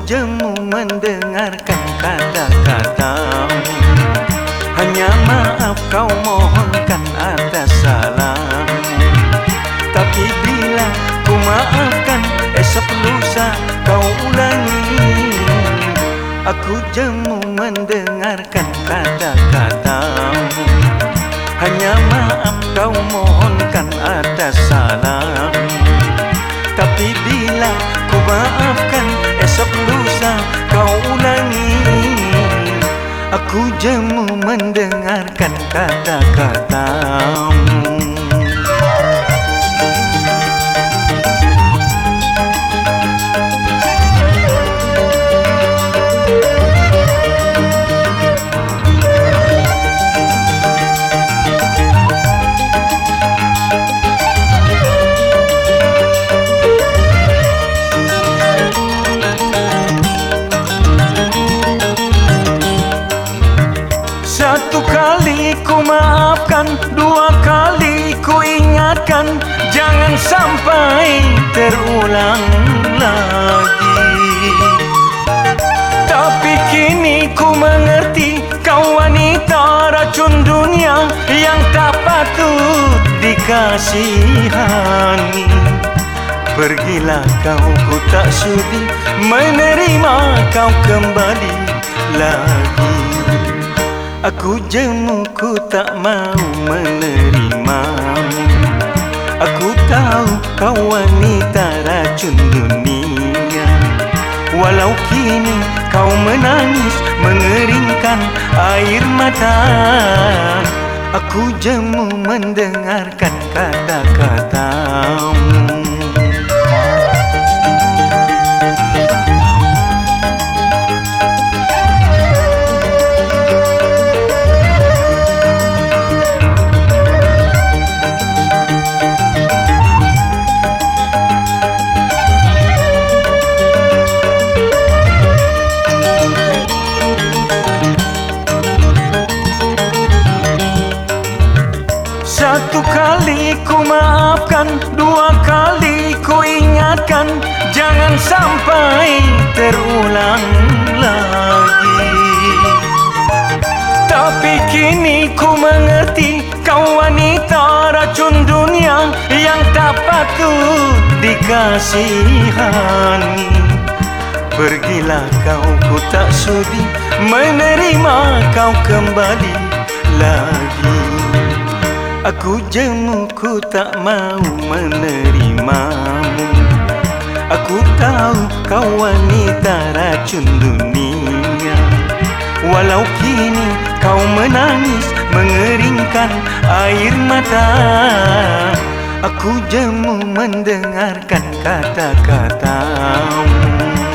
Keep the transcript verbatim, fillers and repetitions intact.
jemu mendengarkan kata-katamu. Hanya maaf kau mohonkan atas salahmu. Tapi bila ku maafkan, esok lusa kau ulangi. Aku jemu mendengarkan kata-katamu. Hanya maaf kau mohonkan atas salahmu. Tapi bila ku maafkan, esok lusa kau ulangi. Aku jemu mendengarkan kata-katamu. Satu kali ku maafkan, dua kali ku ingatkan, jangan sampai terulang lagi. Tapi kini ku mengerti, kau wanita racun dunia yang tak patut dikasihani. Pergilah kau, ku tak sudi menerima kau kembali lagi. Aku jemu, ku tak mau menerimamu. Aku tahu kau wanita racun dunia. Walau kini kau menangis mengeringkan air mata, aku jemu mendengarkan kata-katamu. Satu kali ku maafkan, dua kali ku ingatkan, jangan sampai terulang lagi. Tapi kini ku mengerti, kau wanita racun dunia yang tak patut dikasihani. Pergilah kau, ku tak sudi menerima kau kembali lagi. Aku jemu, ku tak mau menerimamu. Aku tahu kau wanita racun dunia. Walau kini kau menangis mengeringkan air mata, aku jemu mendengarkan kata-katamu.